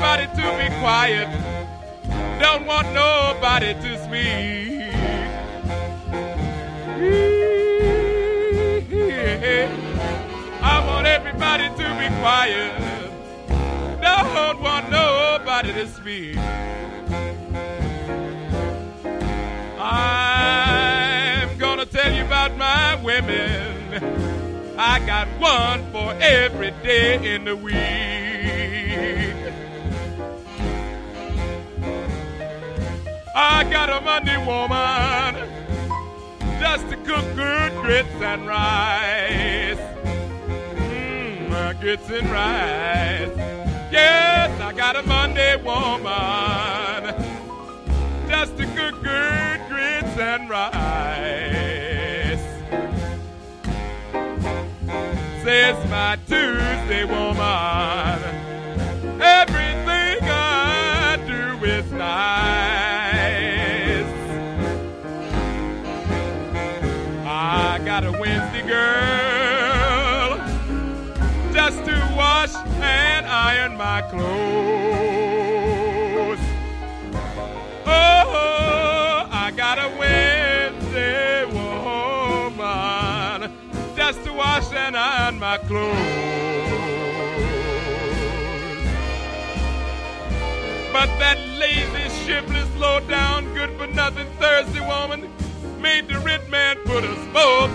everybody to be quiet. Don't want nobody to speak. I want everybody to be quiet. Don't want nobody to speak. I'm gonna tell you about my women. I got one for every day in the week. I got a Monday woman just to cook good grits and rice. Grits and rice. Yes, I got a Monday woman just to cook good grits and rice. Says my Tuesday woman, everything I do is nice. I got a Wednesday girl just to wash and iron my clothes. Oh, I got a Wednesday woman just to wash and iron my clothes. But that lazy, shiftless, low-down, good-for-nothing Thursday woman made the rich man put us both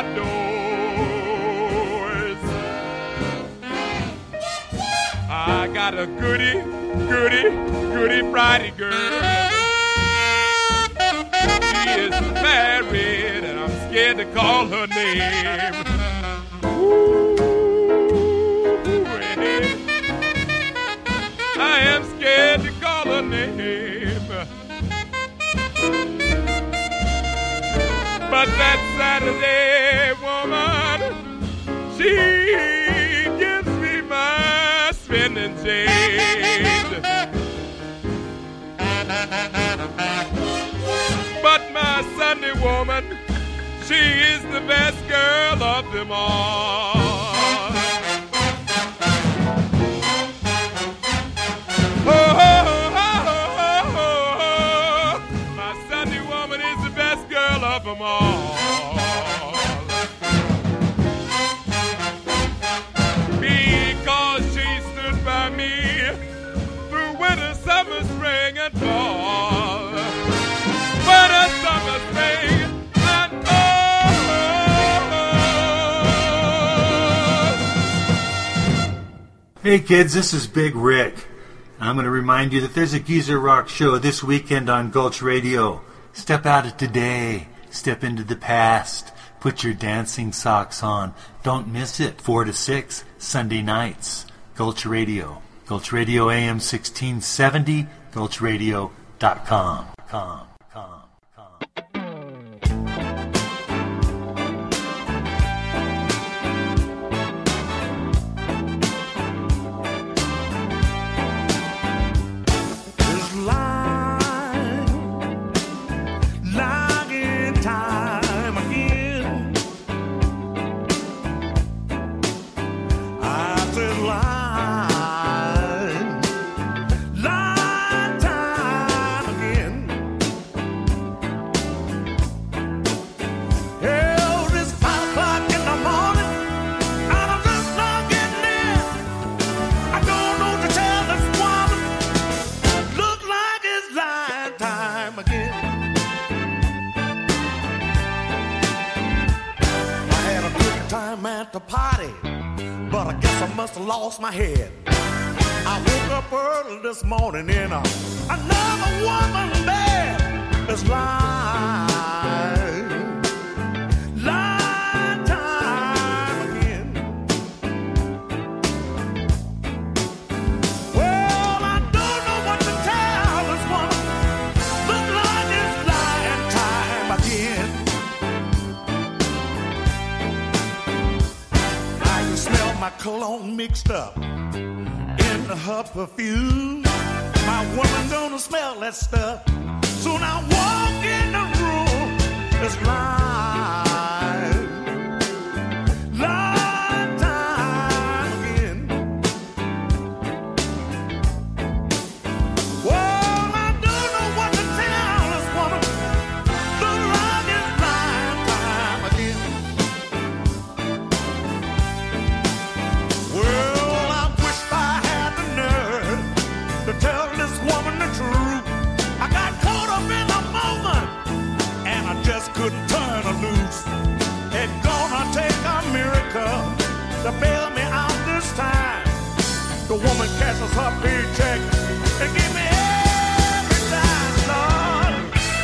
outdoors. I got a goody Friday girl. She is married and I'm scared to call her name. Ooh, I am scared to call her name. But that Saturday woman, she gives me my spending change. But my Sunday woman, she is the best girl of them all. Oh, oh, oh, oh, oh. My Sunday woman is the best girl of them all. Because she stood by me through winter, summer, spring, and fall. Winter, summer, spring, and fall. Hey kids, this is Big Rick. I'm going to remind you that there's a Geezer Rock show this weekend on Gulch Radio. Step out of today. Step into the past. Put your dancing socks on. Don't miss it. 4 to 6, Sunday nights. Gulch Radio. Gulch Radio AM 1670. GulchRadio.com. Lost my head. I woke up early this morning in another woman's bed. It's line time again. Well, I don't know what to tell this woman. Look like it's line time again. I can smell my cologne mixed up in her perfume. My woman gonna smell that stuff soon. I walk in the room. It's line time again. couldn't turn her loose. It's gonna take a miracle to bail me out this time. The woman cashes her paycheck and give me every dime, Lord.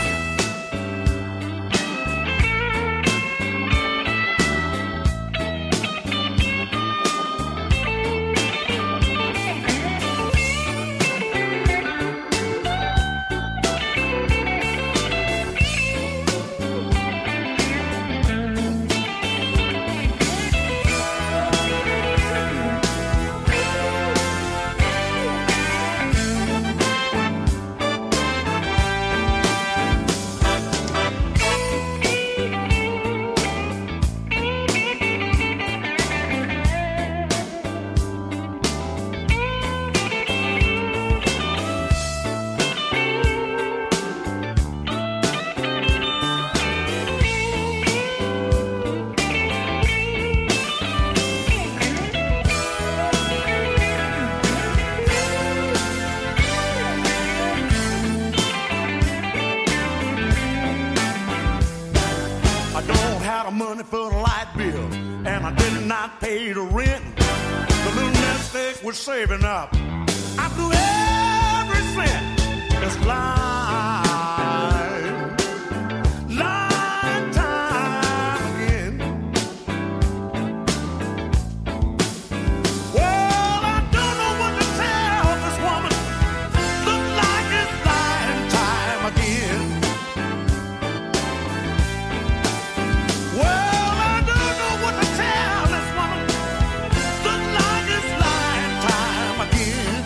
Money for the light bill, and I did not pay the rent. The little nest egg was saving up. I blew every cent. It's line time again. Well, I don't know what to tell this woman. Look like it's line time again. Well, I don't know what to tell this woman. Look like it's lying time again.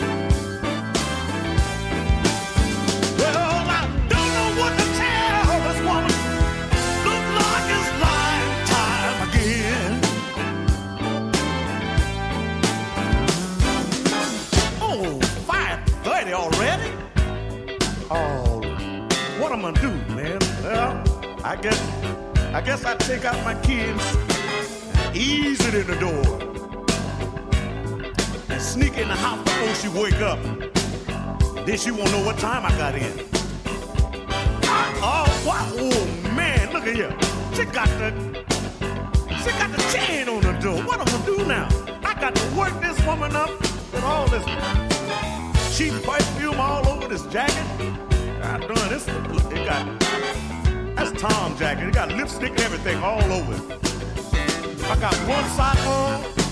Well, I don't know what to tell this woman. Look like it's lying time again. Oh, 5:30 already? Oh, what am I gonna do, man? Well, I guess I take out my kids, ease it in the door, and sneak in the house before she wake up. Then she won't know what time I got in. Oh, what? Oh man, look at here. She got the chain on the door. What am I gonna do now? I got to work this woman up with all this cheap perfume all over this jacket. I'm doing this. It got. That's Tom jacket. It got lipstick and everything all over it. I got one sock on,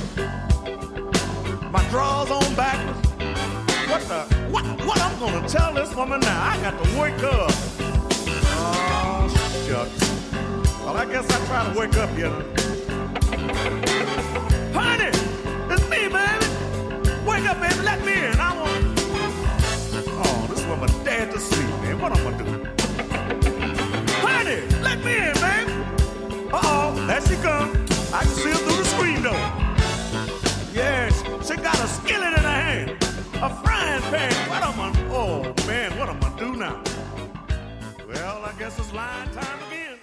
my drawers on backwards. What I'm gonna tell this woman now? I got to wake up. Oh, shucks. Well, I guess I try to wake up, you know. Honey, it's me, baby. Wake up, baby. Let me in. I want. Oh, this woman dead to sleep, man. What I'm gonna do? Honey, let me in, baby. Uh-oh, there she comes. I can see her through the screen door. Yes, she got a skillet in her hand. A frying pan. Oh, man, what am I do now? Well, I guess it's line time again.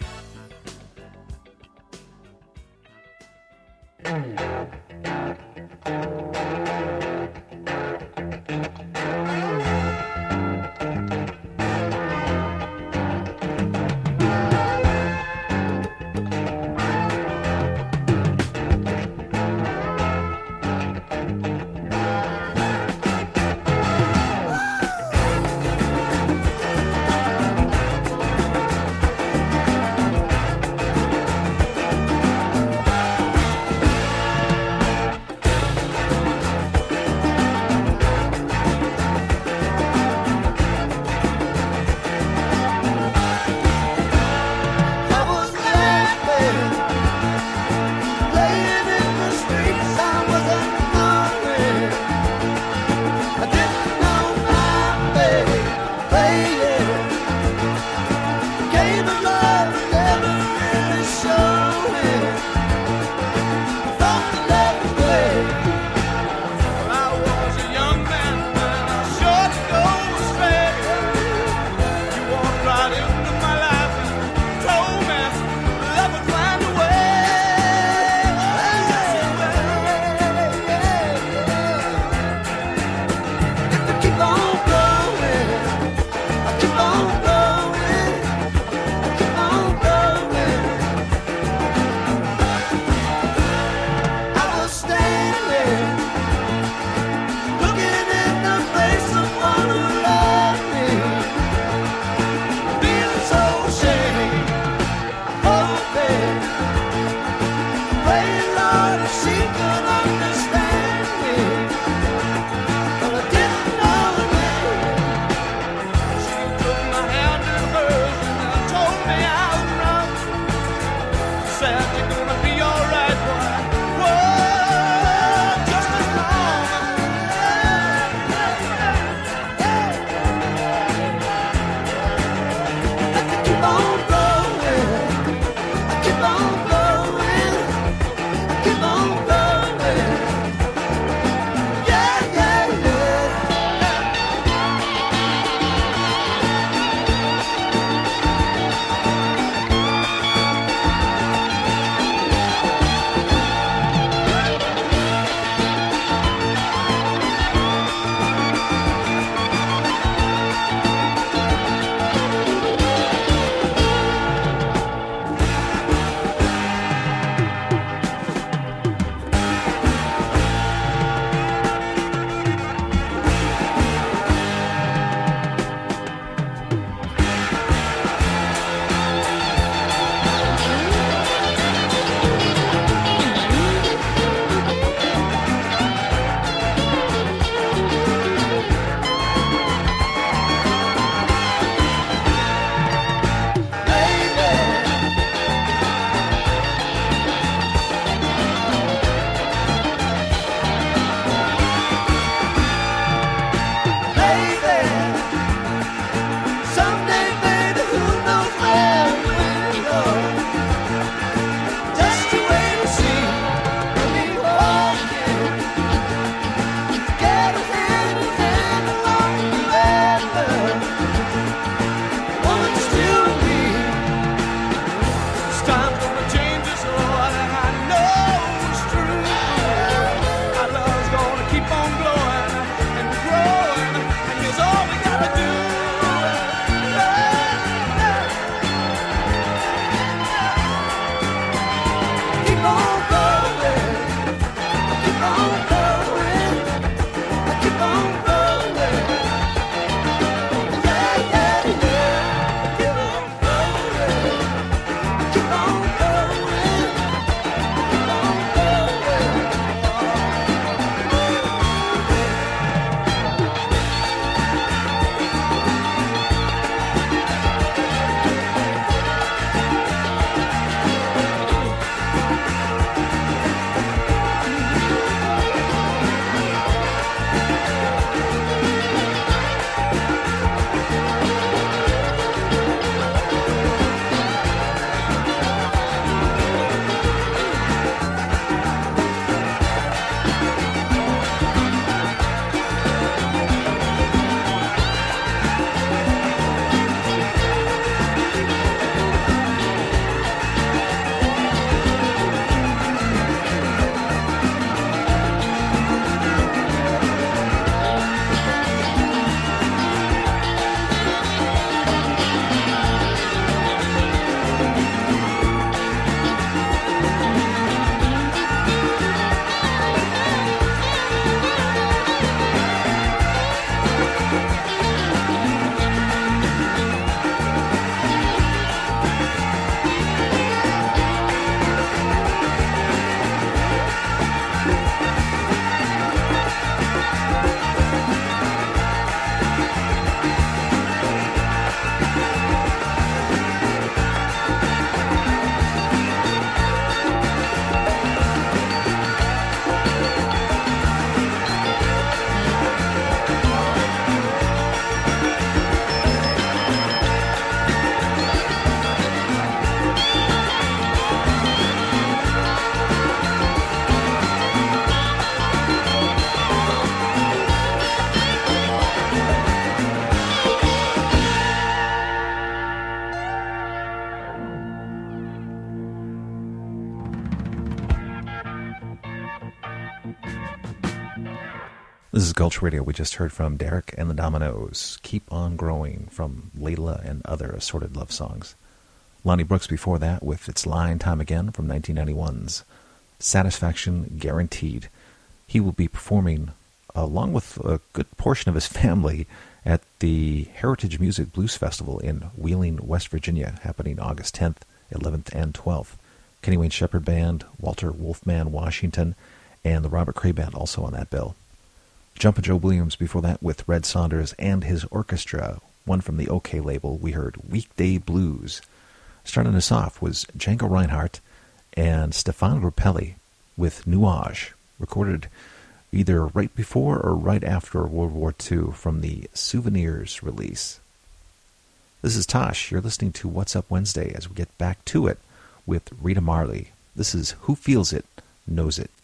is Gulch Radio. We just heard from Derek and the Dominoes, Keep On Growing, from Layla and Other Assorted Love Songs. Lonnie Brooks before that with It's Line Time Again from 1991's Satisfaction Guaranteed. He will be performing, along with a good portion of his family, at the Heritage Music Blues Festival in Wheeling, West Virginia, happening August 10th, 11th, and 12th. Kenny Wayne Shepherd Band, Walter Wolfman Washington, and the Robert Cray Band also on that bill. Jumpin' Joe Williams before that with Red Saunders and his orchestra, one from the OK label. We heard Weekday Blues. Starting us off was Django Reinhardt and Stefan Grappelli with Nuage, recorded either right before or right after World War II from the Souvenirs release. This is Tosh. You're listening to What's Up Wednesday as we get back to it with Rita Marley. This is Who Feels It, Knows It.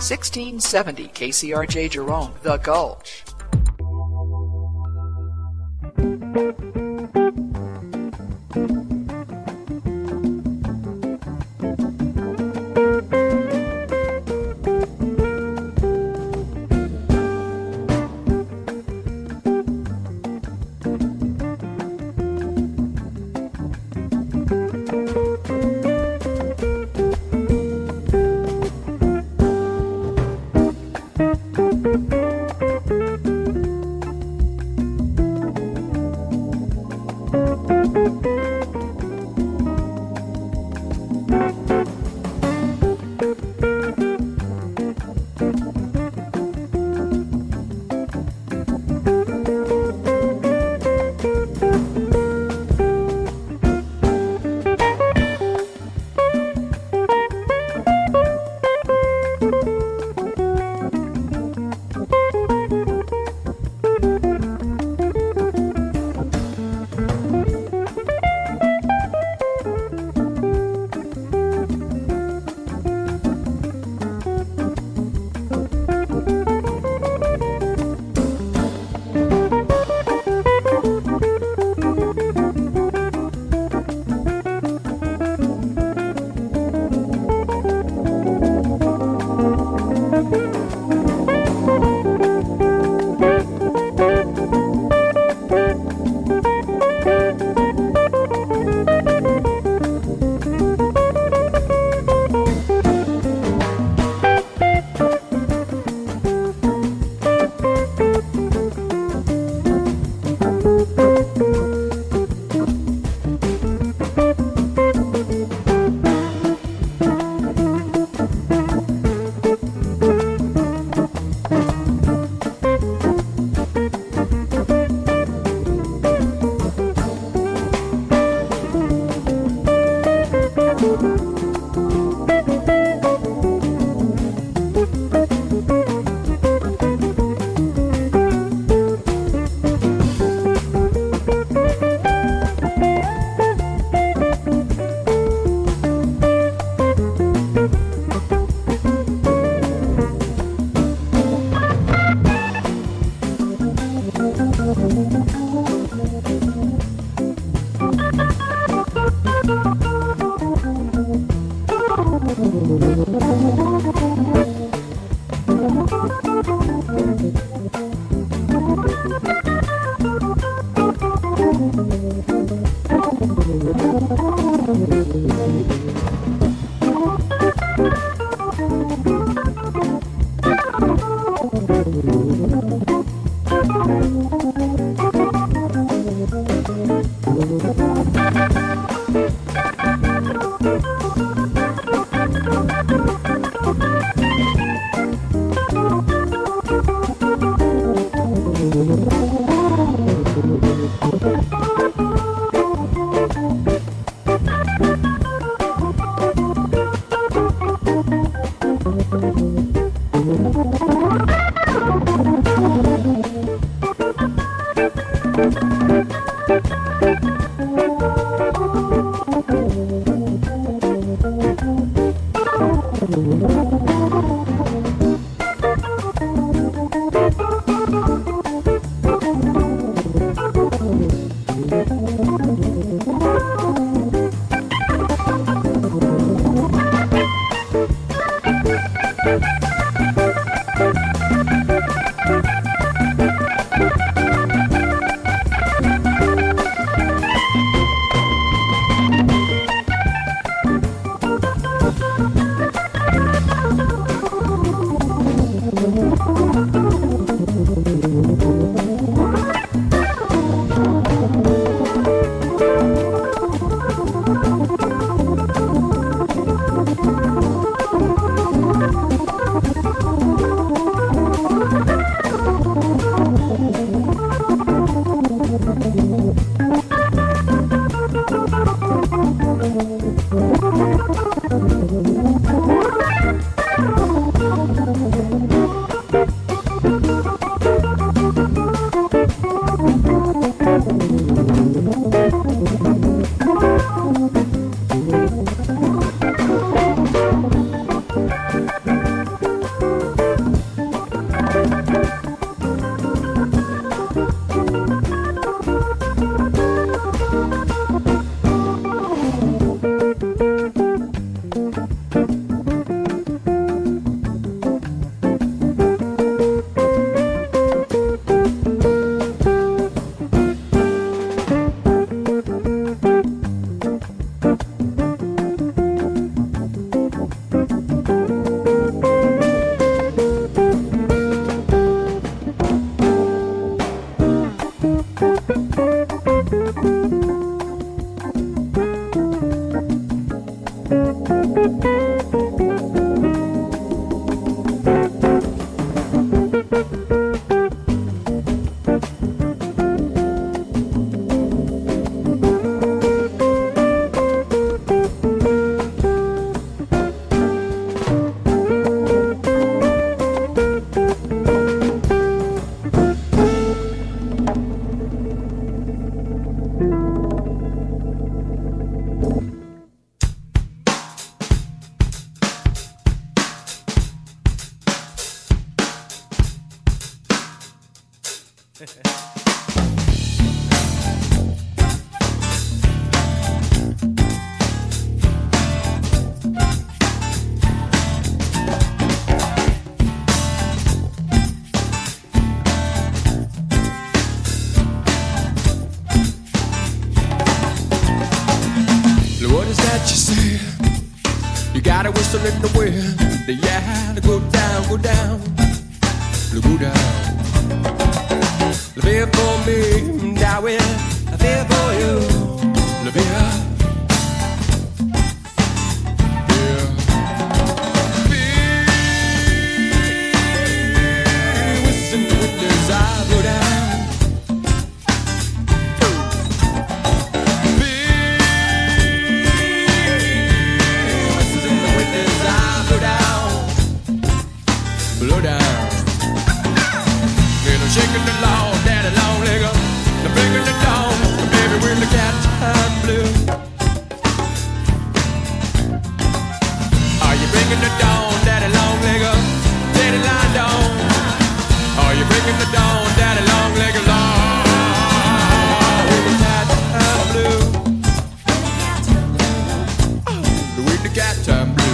1670 KCRJ Jerome, The Gulch. What is that you say? You got a whistle in the wind. Yeah, go down, go down, go down. Live for me, I will. Live for you, live here. Yeah. Feel whistling with desire, go down. Blow down. Shaking the law, daddy long leg up. The bringing it down, the baby when the cat time blue. Are you bringing the dawn, daddy long leg up? Daddy line down. Are you bringing the dawn, daddy long leg along? With the cat time blue. With the cat time blue.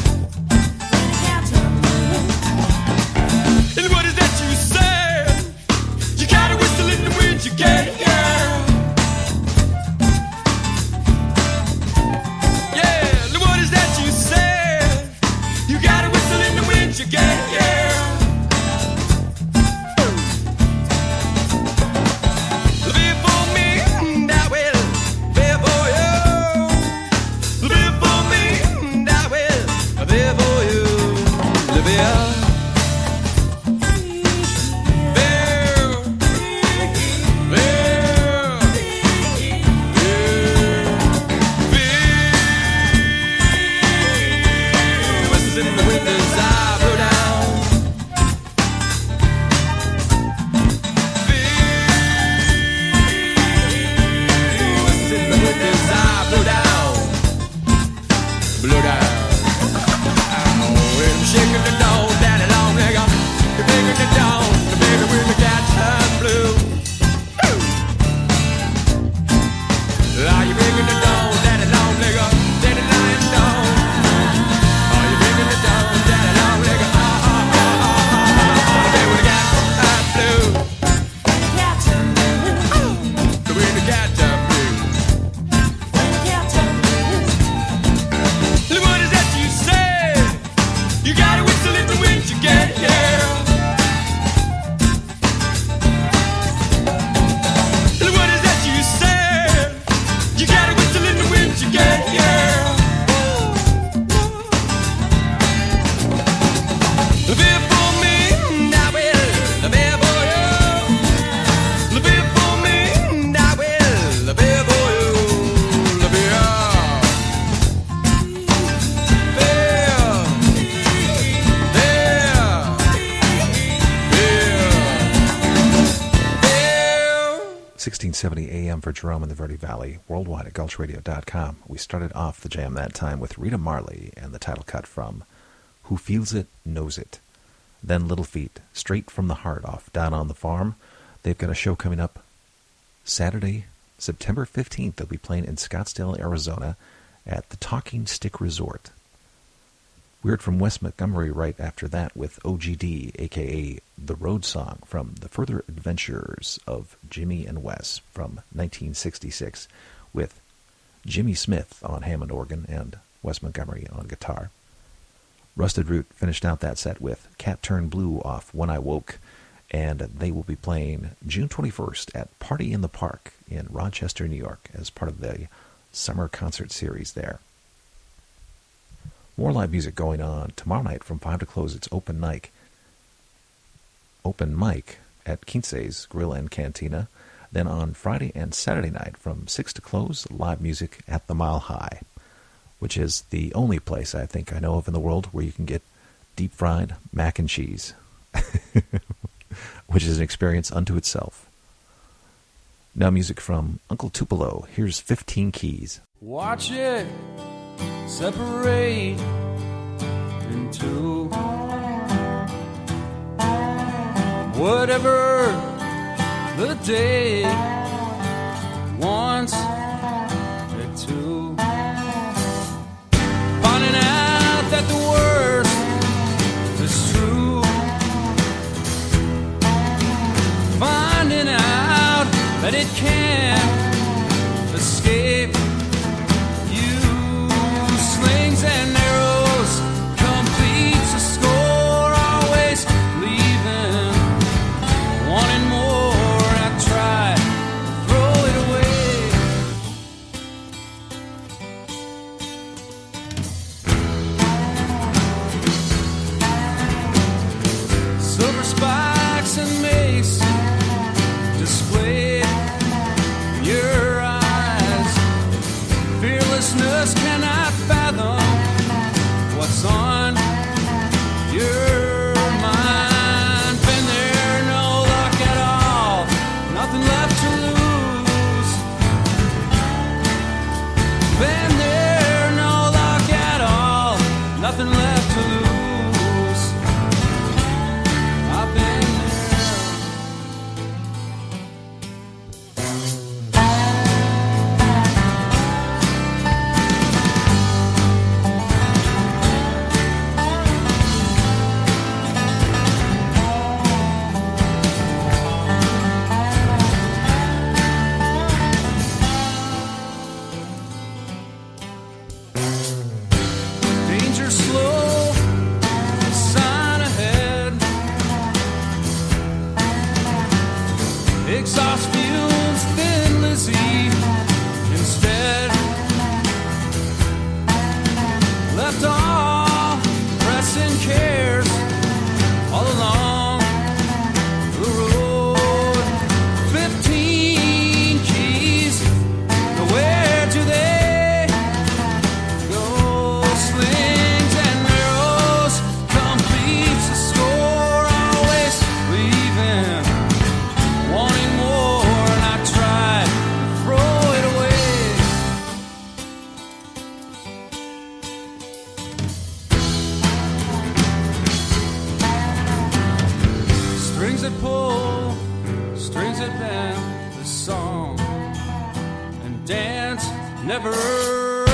You get it, yeah. Yeah, what is that you say? You got a whistle in the wind, you get it, yeah. Live for me, I will. Live for you. Live for me, I will. Live for you. Live here. AM for Jerome in the Verde Valley, worldwide at gulchradio.com. We started off the jam that time with Rita Marley and the title cut from Who Feels It, Knows It. Then Little Feat, straight from the heart off Down on the Farm. They've got a show coming up Saturday, September 15th. They'll be playing in Scottsdale, Arizona at the Talking Stick Resort. We heard from Wes Montgomery right after that with OGD, a.k.a. The Road Song, from The Further Adventures of Jimmy and Wes from 1966, with Jimmy Smith on Hammond organ and Wes Montgomery on guitar. Rusted Root finished out that set with Cat Turned Blue off When I Woke, and they will be playing June 21st at Party in the Park in Rochester, New York, as part of the summer concert series there. More live music going on tomorrow night from 5 to close. It's open mic at Quince's Grill and Cantina. Then on Friday and Saturday night from 6 to close, live music at the Mile High, which is the only place I think I know of in the world where you can get deep-fried mac and cheese, which is an experience unto itself. Now music from Uncle Tupelo. Here's 15 Keys. Watch it separate in two. Whatever the day once or two, finding out that the worst is true, finding out that it can't escape you. Slings and arrows completes the score, always leaving wanting more. I try to throw it away. Silver spikes and mace displayed in your eyes. Fearlessness cannot fathom what's on your mind. Been there, no luck at all, nothing left to lose. Been there, no luck at all, nothing left to lose. I've been danger slow, sign ahead. Exhaust fumes, thin Lizzie instead. Left all pressing cares all along the road. 15 keys, now where do they go? Slings and arrows completes the score, always leaving wanting more. And I try to throw it away. Strings that pull, strings that bend the song, and dance never ends.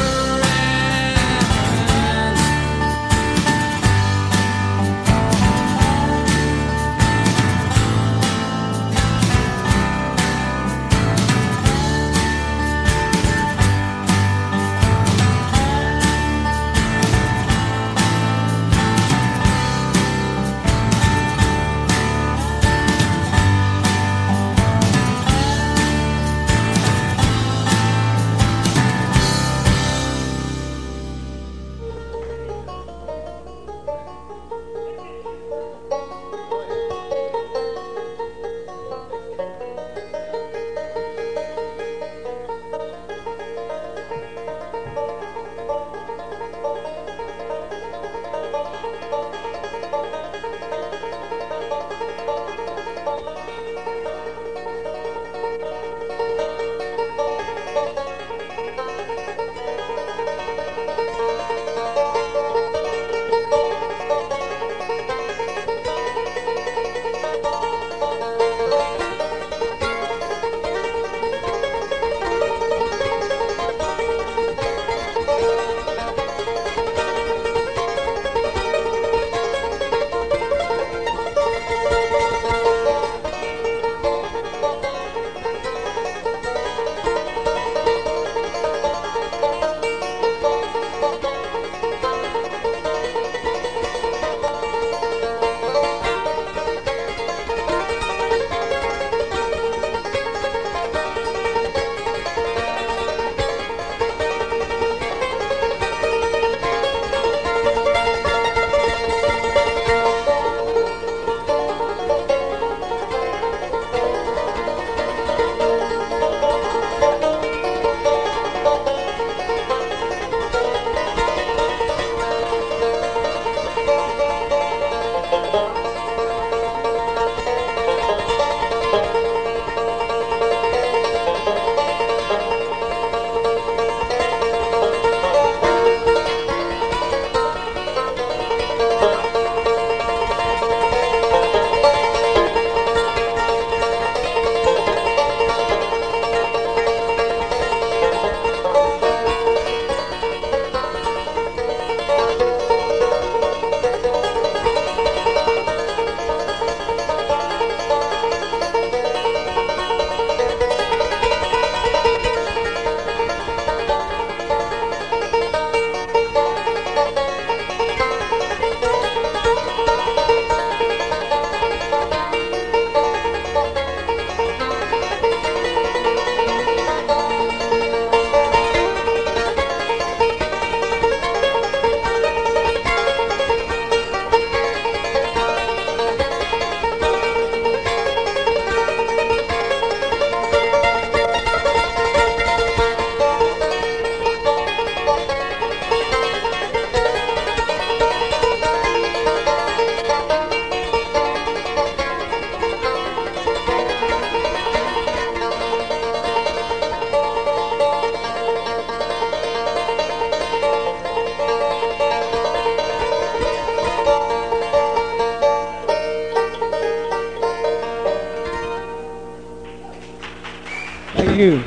you?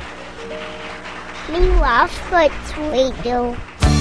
We love Sports Radio.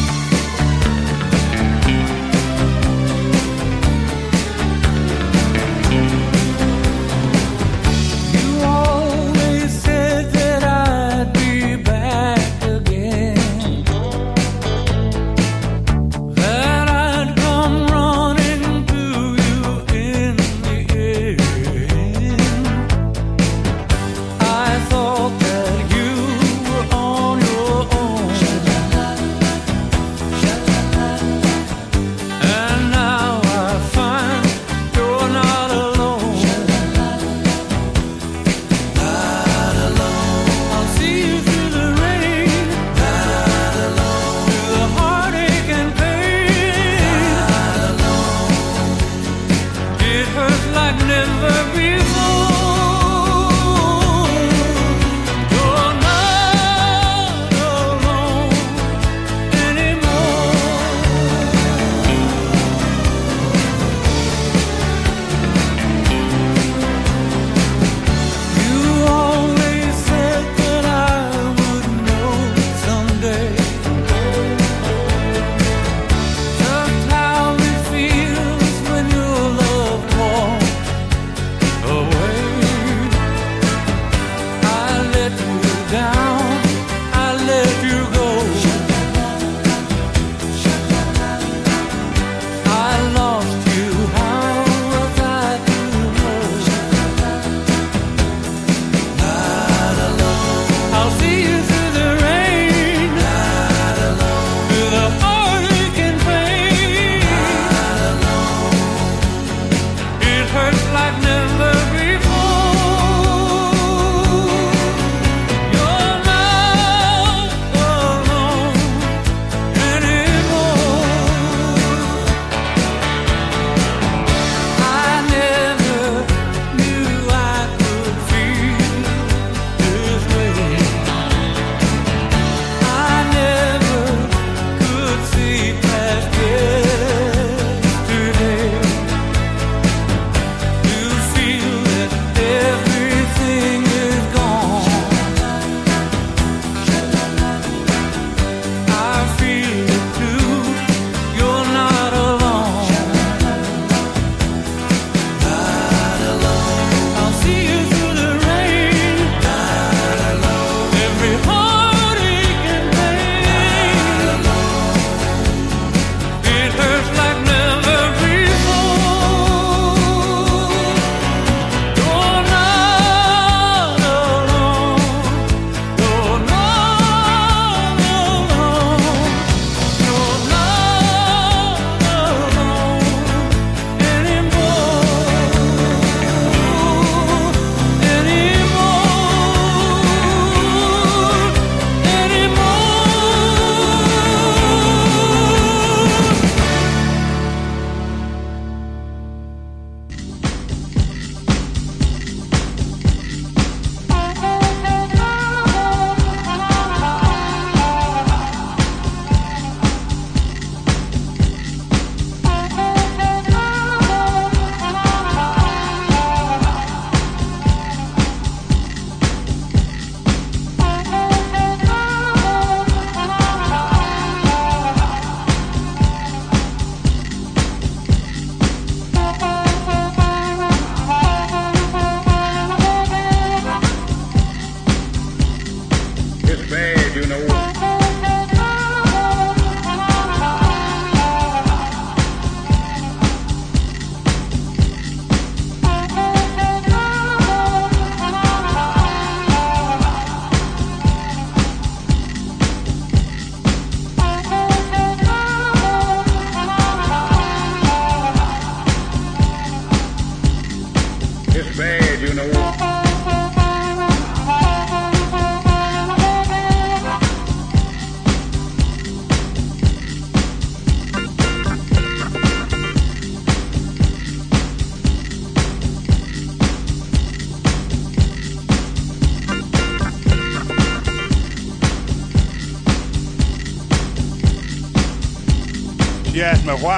She asked me why.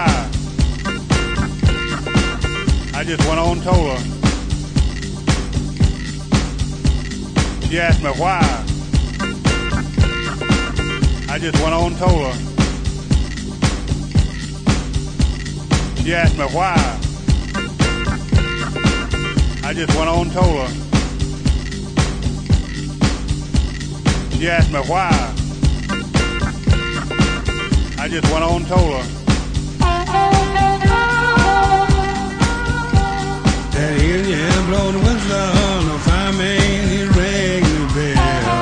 I just went on and told her. She asked me why. I just went on and told her. She asked me why. I just went on and told her. She asked me why. I just went on and told her. That Indian blow the whistle on the fireman, he rang the bell.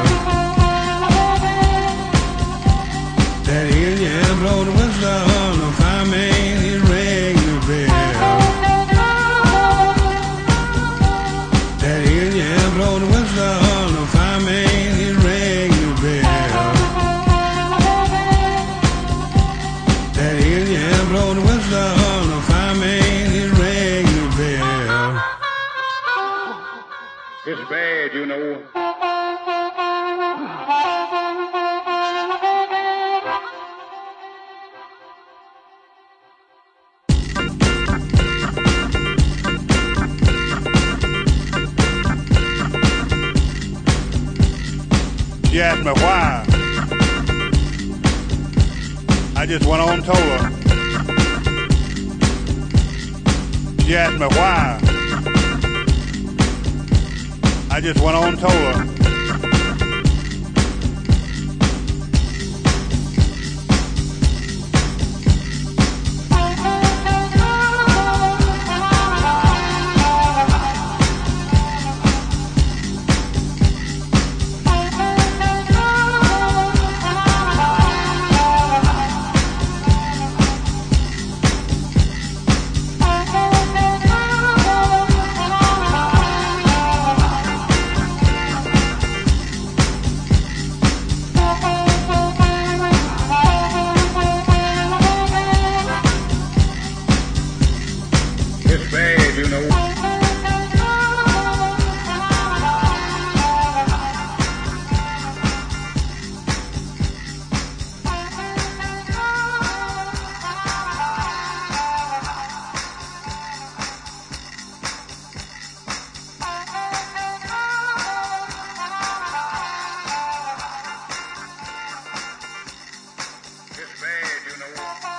That Indian blow the whistle on the fireman, he rang the bell. That Indian blow the whistle on the fireman, he rang the bell. That Indian blow the whistle on the fireman, he rang the bell. It's bad, you know. She asked me why. I just went on and told her. She asked me why. I just went on and told her. It's bad, you know. It's bad, you know.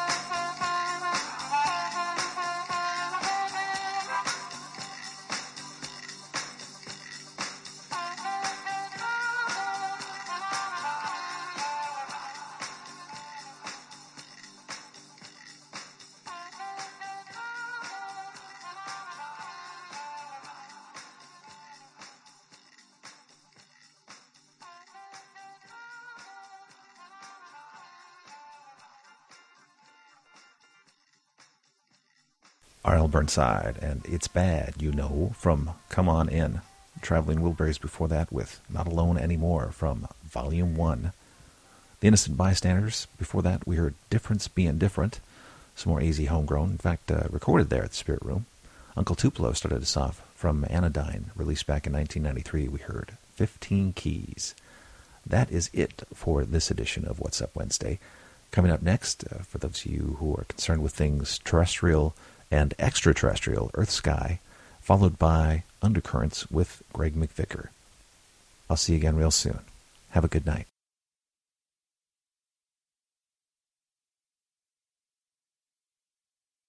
R.L. Burnside and It's Bad, You Know, from Come On In. Traveling Wilburys before that with Not Alone Anymore from Volume 1. The Innocent Bystanders, before that we heard Difference Being Different, some more easy homegrown, in fact recorded there at the Spirit Room. Uncle Tupelo started us off from Anodyne, released back in 1993. We heard 15 Keys. That is it for this edition of What's Up Wednesday. Coming up next, for those of you who are concerned with things terrestrial and extraterrestrial, Earth Sky, followed by Undercurrents with Greg McVicker. I'll see you again real soon. Have a good night.